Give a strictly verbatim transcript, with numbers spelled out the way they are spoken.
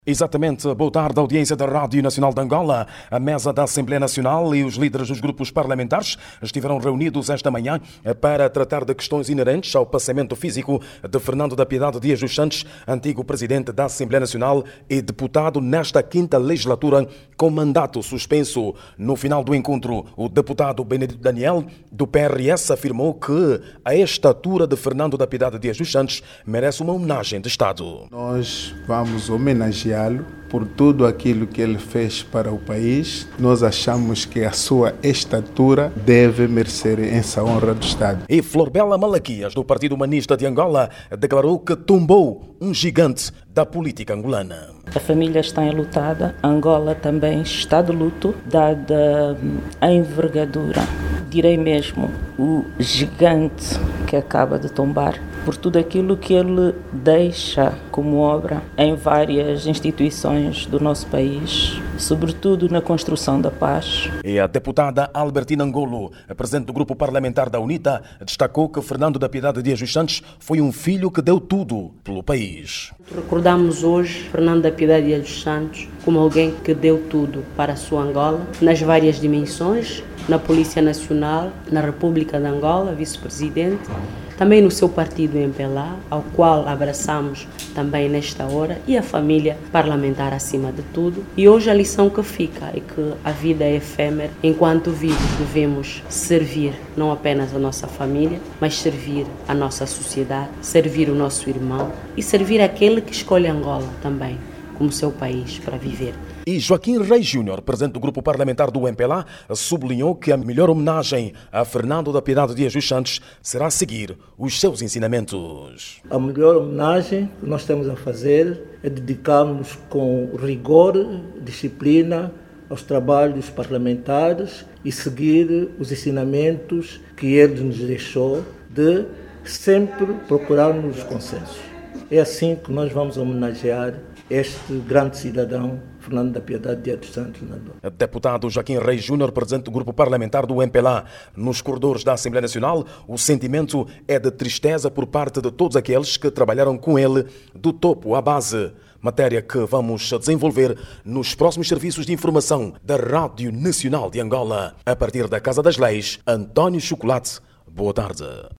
Exatamente, boa tarde, audiência da Rádio Nacional de Angola. A mesa da Assembleia Nacional e os líderes dos grupos parlamentares estiveram reunidos esta manhã para tratar de questões inerentes ao passamento físico de Fernando da Piedade Dias dos Santos, antigo presidente da Assembleia Nacional e deputado nesta quinta legislatura com mandato suspenso. No final do encontro, o deputado Benedito Daniel, do P R S, afirmou que a estatura de Fernando da Piedade Dias dos Santos merece uma homenagem de Estado. Nós vamos homenagear por tudo aquilo que ele fez para o país. Nós achamos que a sua estatura deve merecer essa honra do Estado. E Florbela Malaquias, do Partido Humanista de Angola, declarou que tombou um gigante da política angolana. A família está enlutada, Angola também está de luto, dada a envergadura, direi mesmo, o gigante que acaba de tombar, por tudo aquilo que ele deixa como obra em várias instituições do nosso país, sobretudo na construção da paz. E a deputada Albertina Ngolo, presidente do grupo parlamentar da UNITA, destacou que Fernando da Piedade Dias dos Santos foi um filho que deu tudo pelo país. Recordamos hoje Fernando da Piedade Dias dos Santos como alguém que deu tudo para a sua Angola, nas várias dimensões, na Polícia Nacional, na República de Angola, vice-presidente, também no seu partido M P L A, ao qual abraçamos também nesta hora, e a família parlamentar acima de tudo. E hoje a lição que fica é que a vida é efêmera. Enquanto vivos devemos servir não apenas a nossa família, mas servir a nossa sociedade, servir o nosso irmão e servir aquele que escolhe Angola também como seu país para viver. E Joaquim Reis Júnior, presidente do grupo parlamentar do M P L A, sublinhou que a melhor homenagem a Fernando da Piedade Dias dos Santos será seguir os seus ensinamentos. A melhor homenagem que nós temos a fazer é dedicar-nos com rigor, disciplina aos trabalhos parlamentares e seguir os ensinamentos que ele nos deixou de sempre procurarmos os consensos. É assim que nós vamos homenagear este grande cidadão, Fernando da Piedade Dias dos Santos. Deputado Joaquim Reis Júnior, presidente do grupo parlamentar do M P L A. Nos corredores da Assembleia Nacional, o sentimento é de tristeza por parte de todos aqueles que trabalharam com ele do topo à base. Matéria que vamos desenvolver nos próximos serviços de informação da Rádio Nacional de Angola. A partir da Casa das Leis, António Chocolate. Boa tarde.